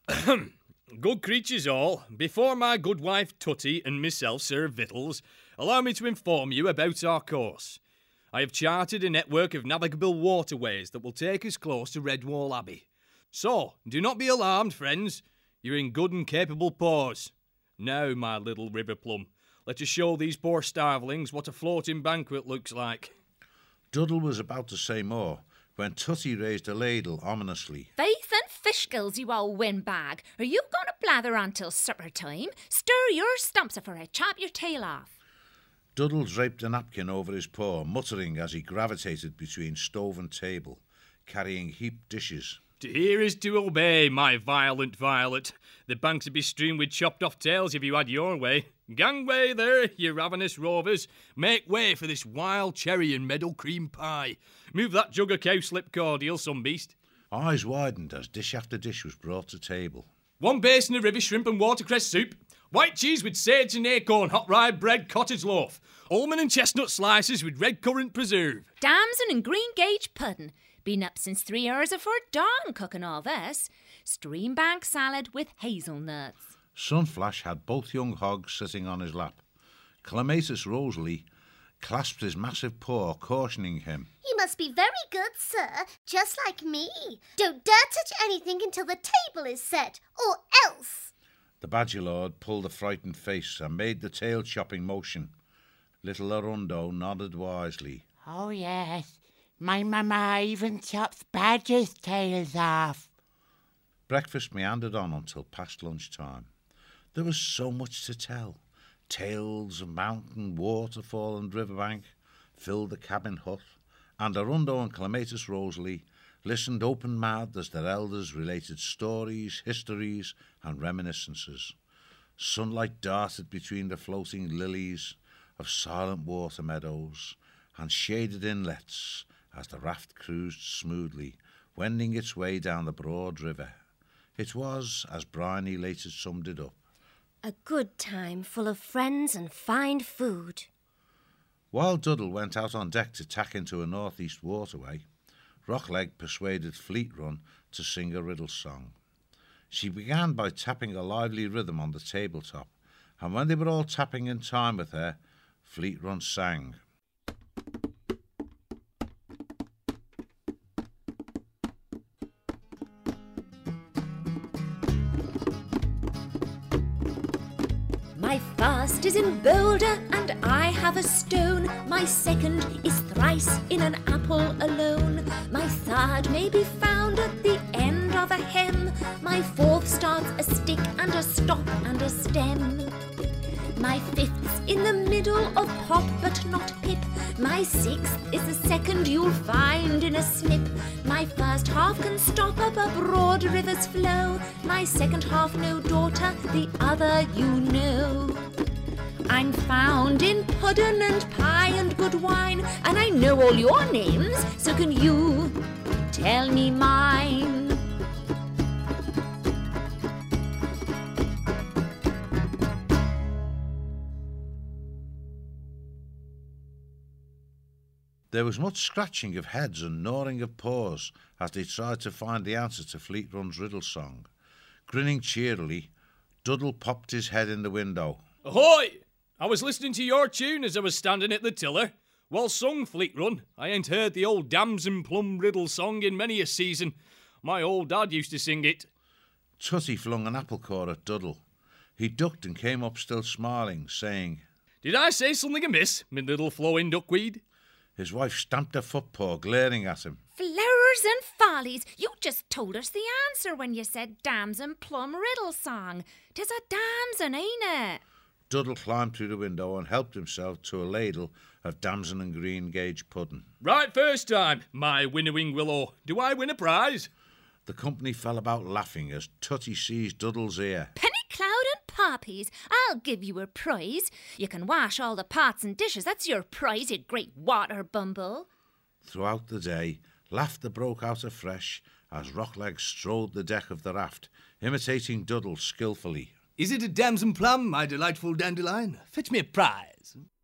Good creatures all, before my good wife Tutty and myself serve victuals, allow me to inform you about our course. I have charted a network of navigable waterways that will take us close to Redwall Abbey. So, do not be alarmed, friends. You're in good and capable paws. Now, my little river plum, let us show these poor starvelings what a floating banquet looks like. Duddle was about to say more when Tutty raised a ladle ominously. Faith and fish gills, you old windbag. Are you going to blather on till supper time? Stir your stumps afore I chop your tail off. Duddle draped a napkin over his paw, muttering as he gravitated between stove and table, carrying heaped dishes. To hear is to obey, my violent Violet. The banks would be strewn with chopped-off tails if you had your way. Gangway there, you ravenous rovers. Make way for this wild cherry and meadow cream pie. Move that jug of cowslip cordial, some beast. Eyes widened as dish after dish was brought to table. 1 basin of river shrimp and watercress soup. White cheese with sage and acorn, hot rye bread, cottage loaf. Almond and chestnut slices with red currant preserve. Damson and green gage pudding. Been up since 3 hours afore dawn cooking all this. Streambank salad with hazelnuts. Sunflash had both young hogs sitting on his lap. Clematis Rosalie clasped his massive paw, cautioning him. You must be very good, sir, just like me. Don't dare touch anything until the table is set, or else. The Badger Lord pulled a frightened face and made the tail-chopping motion. Little Arundo nodded wisely. Oh, yes. My mama even chops badgers' tails off. Breakfast meandered on until past lunchtime. There was so much to tell. Tales of mountain, waterfall and riverbank filled the cabin hut, and Arundo and Clematis Rosalie listened open-mouthed as their elders related stories, histories and reminiscences. Sunlight darted between the floating lilies of silent water meadows and shaded inlets as the raft cruised smoothly, wending its way down the broad river. It was, as Bryony later summed it up, a good time full of friends and fine food. While Duddle went out on deck to tack into a northeast waterway, Rockleg persuaded Fleetrun to sing a riddle song. She began by tapping a lively rhythm on the tabletop, and when they were all tapping in time with her, Fleetrun sang. My first is in Boulder, and I have a stone. My second is thrice in an apple alone. My third may be found at the end of a hem. My fourth starts a stick and a stop and a stem. My fifth's in the middle of pop but not pip. My sixth is the second you'll find in a snip. My first half can stop up a broad river's flow. My second half no daughter, the other you know. I'm found in puddin' and pie and good wine, and I know all your names, so can you tell me mine? There was much scratching of heads and gnawing of paws as they tried to find the answer to Fleetrun's riddle song. Grinning cheerily, Duddle popped his head in the window. Ahoy! I was listening to your tune as I was standing at the tiller. Well sung, Fleetrun. I ain't heard the old damson plum riddle song in many a season. My old dad used to sing it. Tutty flung an apple core at Duddle. He ducked and came up still smiling, saying, Did I say something amiss, me little flowing duckweed? His wife stamped her footpaw, glaring at him. Flowers and follies, you just told us the answer when you said damson plum riddle song. 'Tis a damson, ain't it? Duddle climbed through the window and helped himself to a ladle of damson and green gage pudding. Right first time, my winnowing willow. Do I win a prize? The company fell about laughing as Tutty seized Duddle's ear. Penny cloud and poppies, I'll give you a prize. You can wash all the pots and dishes, that's your prize, you great water bumble. Throughout the day, laughter broke out afresh as Rockleg strode the deck of the raft, imitating Duddle skillfully. Is it a damson plum, my delightful dandelion? Fetch me a prize.